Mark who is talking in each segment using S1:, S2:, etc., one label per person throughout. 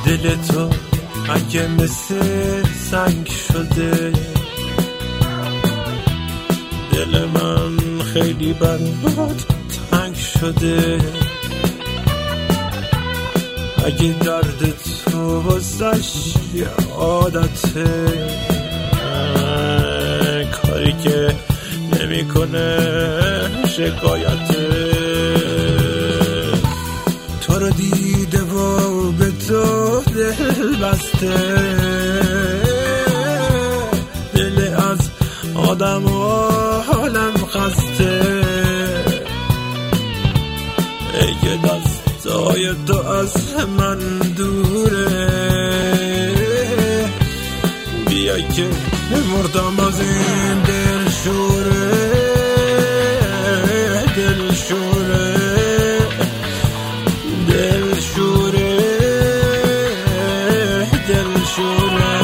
S1: دل تو اگه مثل سنگ شده، دل من خیلی برات تنگ شده. اگه درد تو واسش یه عادته، کاری که نمیکنه شکایته. تو رو دیده و به تو دل بسته، دل از آدم و حالم خسته. ای دستای تو از من دوره، بیا که مردم از این دل شوره، دل شوره، دل شوره، دل شوره.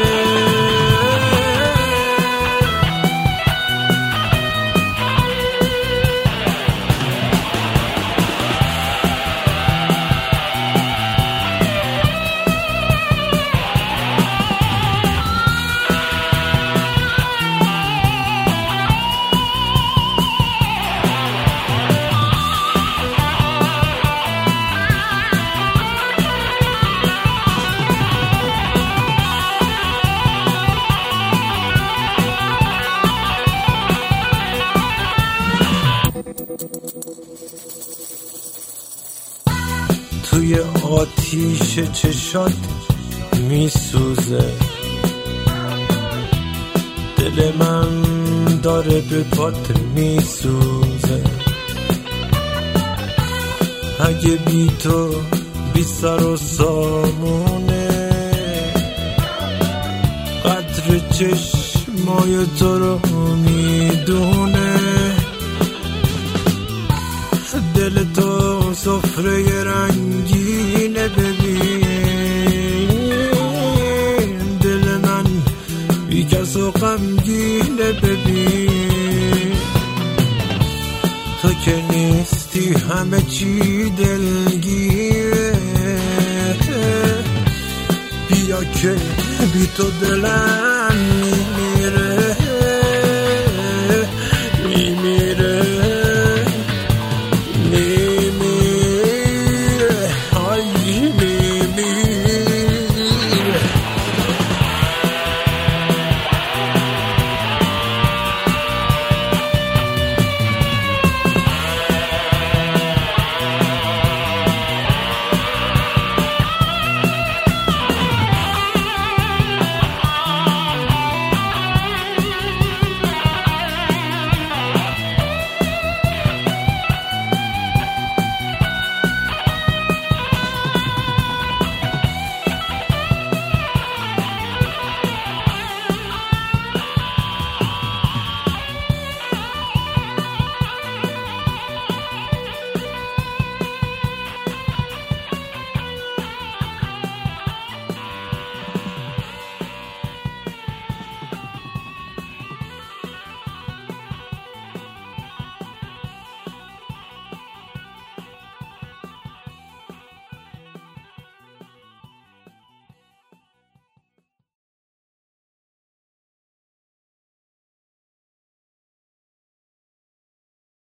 S1: توی آتیش چشات میسوزه، دل من داره به پات میسوزه. اگه بی تو بی سر و سامونه، قدر چشمای تو رو میدونه. دل تو سفره رنگینه ببین، دل من بی کس و غمگینه ببین. تو که نیستی همه چی دلگیره، بیا که بی تو دلم